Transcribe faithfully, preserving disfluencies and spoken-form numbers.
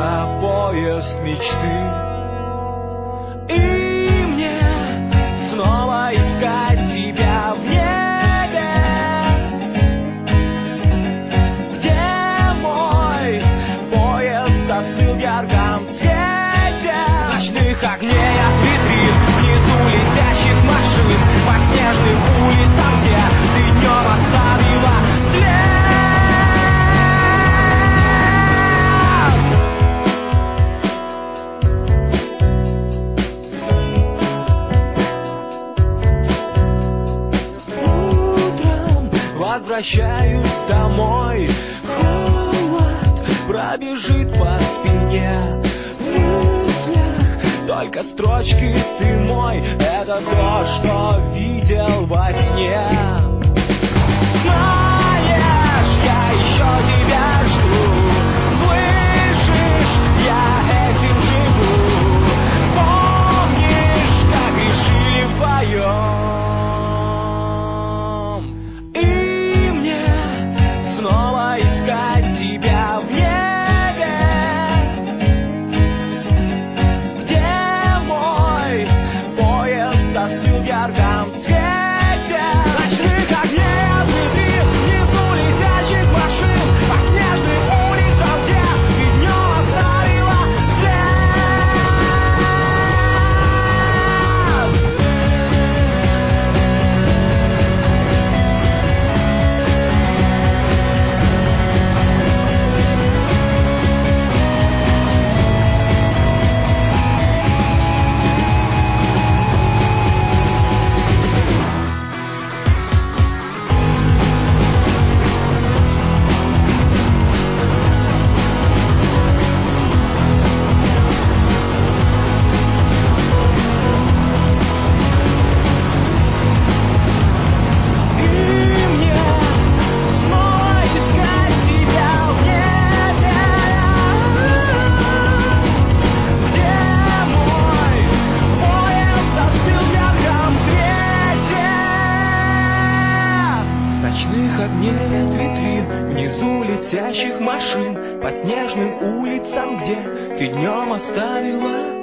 это поезд мечты. И мне снова искать тебя в небе, где мой поезд застыл в ярком свете ночных огней от витрин, внизу летящих машин, по снежным улицам, где ты днем оставила след. Возвращаюсь домой, холод пробежит по спине. В мыслях только строчки ты мой, это то, что видел во сне. Знаешь, я еще тебя жду, слышишь, я этим живу. Помнишь, как решили вдвоем? Снова искать тебя в небе, где мой поезд застыл в ярком свете ночных огней от витрин, внизу летящих машин, по снежным улицам, где ты днем оставила след. Ночных огней от витрин, внизу летящих машин, по снежным улицам, где ты днем оставила